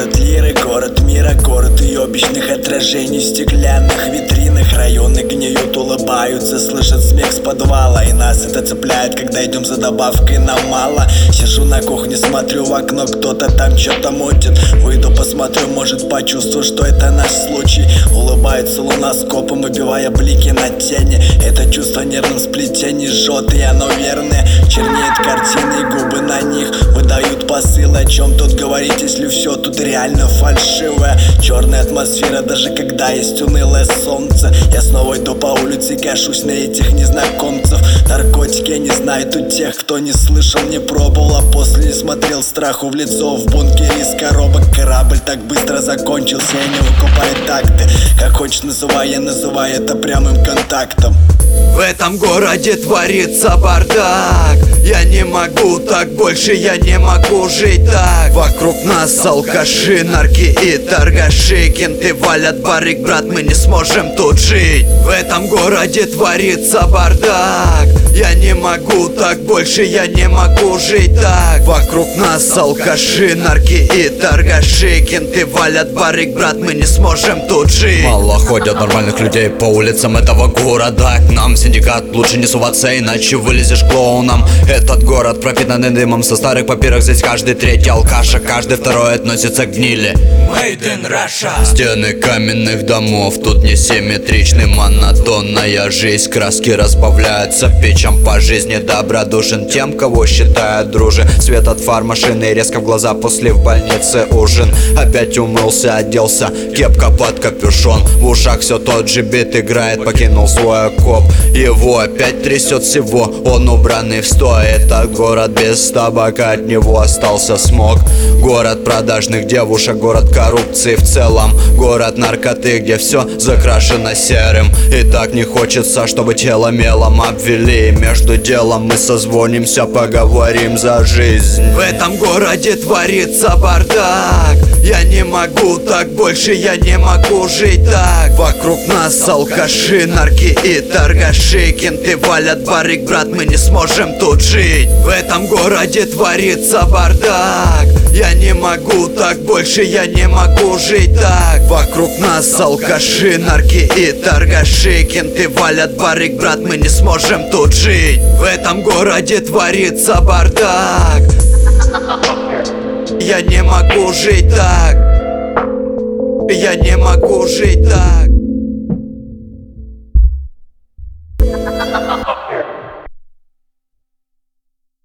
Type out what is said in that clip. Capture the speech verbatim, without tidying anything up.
Город лиры, город мира, город уёбищных отражений в стеклянных витринах. Районы гниют, улыбаются, слышат смех с подвала. И нас это цепляет, когда идем за добавкой на мало. Сижу на кухне, смотрю в окно, кто-то там что-то мутит. Выйду посмотрю, может почувствую, что это наш случай. Улыбается луна скопом, убивая блики на тени. Это чувство нервным сплетений жжет, и оно верное. Чернеет картины, и губы на них выдают посыл. О чем тут говорить, если все тут реально фальшивое? Черная атмосфера, даже когда есть унылое солнце. Я снова иду по улице, кашусь на этих незнакомцев. Наркотики не знают у тех, кто не слышал, не пробовал, а после не смотрел страху в лицо. В бункере из коробок корабль так быстро закончился, и не выкупает такты. Как хочешь называй, я называю это прямым контактом. В этом городе творится бардак. Я не могу так больше, я не могу жить так. Вокруг нас алкаши, нарки и торгаши. Кенты валят барыг, брат, мы не сможем тут жить. В этом городе творится бардак. Я не могу так больше, я не могу жить так. Вокруг нас алкаши, нарки и торгаши. Кенты валят барыг, брат, мы не сможем тут жить. Мало ходят нормальных людей по улицам этого города. К нам синдикат, лучше не суваться, иначе вылезешь клоуном. Этот город пропитанный дымом, со старых папирок здесь каждый третий алкаша, каждый второй относится к гнили. Made in Russia. Стены каменных домов, тут не симметричны, монотонная жизнь. Краски разбавляются печам по жизни. Добродушен тем, кого считают друже. Свет от фар машины, резко в глаза после в больнице ужин. Опять умылся, оделся, кепка под капюшон. В ушах все тот же бит играет, покинул свой окоп. Его опять трясет всего, он убранный в сто. Это город без табака, от него остался смог. Город продажных девушек, город коррупции в целом. Город наркоты, где все закрашено серым. И так не хочется, чтобы тело мелом обвели. Между делом мы созвонимся, поговорим за жизнь. В этом городе творится бардак. Я не могу так больше, я не могу жить так. Вокруг нас алкаши, нарки и торгаши. Кенты валят барыг, брат, мы не сможем тут жить. В этом городе творится бардак. Я не могу так больше, я не могу жить так. Вокруг нас алкаши, нарки и торгаши. Кенты валят барыг, брат, мы не сможем тут жить. В этом городе творится бардак. Я не могу жить так. Я не могу жить так.